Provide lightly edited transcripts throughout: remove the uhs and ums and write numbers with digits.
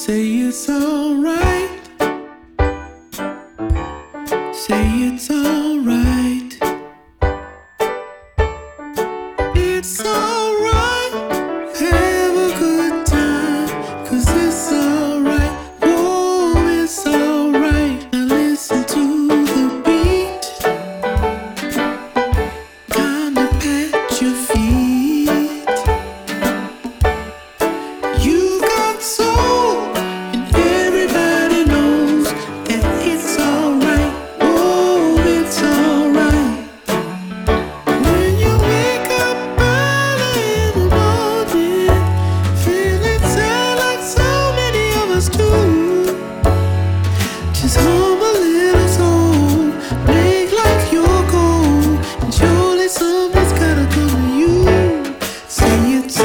Say it's alright. Say it's alright. It's alright. Have a good time, 'cause it's alright. Oh, it's alright. Now listen to the beat. Kinda pat your feet. You got soul, and everybody knows that it's alright. Oh, it's alright. When you wake up early in the morning, feeling sad like so many of us do, just hum a little song, make like your goal, and surely something's gotta come to you. Say it's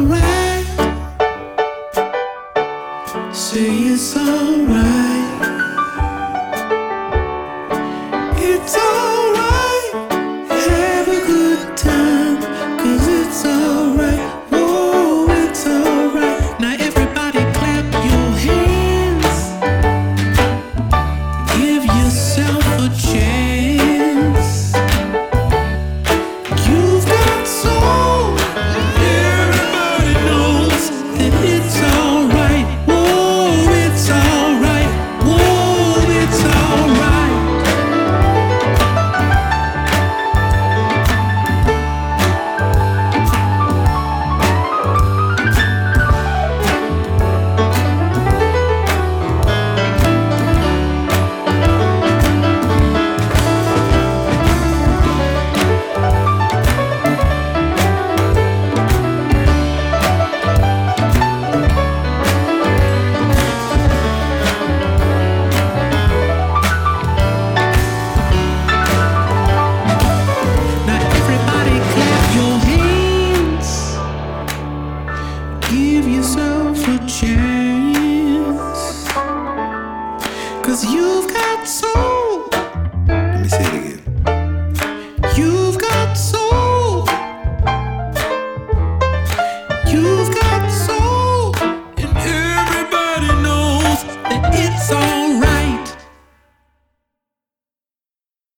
alright. Say it's alright.